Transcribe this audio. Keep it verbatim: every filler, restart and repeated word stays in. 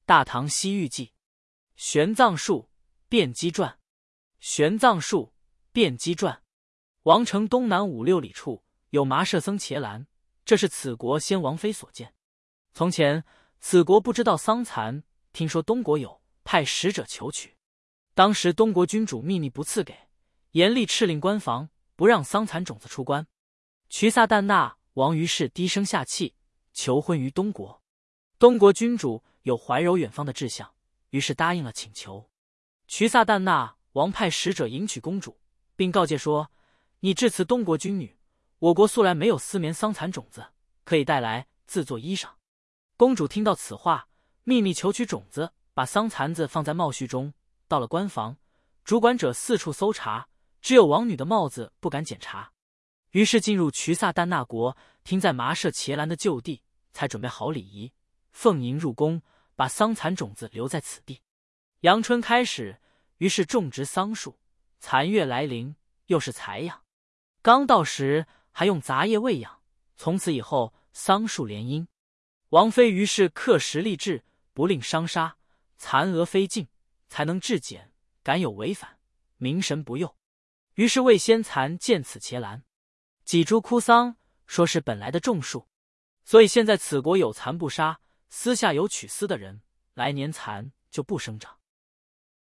大唐西域记》，玄奘术辩机传，玄奘术辩机传。王城东南五六里处有麻舍僧伽蓝，这是此国先王妃所建。从前此国不知道桑蚕，听说东国有，派使者求取。当时东国君主秘密不赐给，严厉敕令官房，不让桑蚕种子出关。瞿萨旦那王于是低声下气，求婚于东国。东国君主有怀柔远方的志向，于是答应了请求。瞿萨旦那王派使者迎娶公主，并告诫说：你至此东国君女，我国素来没有丝棉桑蚕种子，可以带来自做衣裳。公主听到此话，秘密求取种子，把桑蚕子放在帽絮中。到了关房，主管者四处搜查，只有王女的帽子不敢检查。于是进入瞿萨旦那国，停在麻舍伽蓝的旧地，才准备好礼仪，奉迎入宫，把桑蚕种子留在此地。阳春开始，于是种植桑树。残月来临，又是采养。刚到时，还用杂叶喂养。从此以后，桑树连荫。王妃于是克时立制，不令伤杀，残蛾飞尽，才能治检，敢有违反，明神不佑。于是魏先蚕见此伽蓝，几株枯桑，说是本来的种树，所以现在此国有蚕不杀，私下有取丝的人，来年蚕就不生长。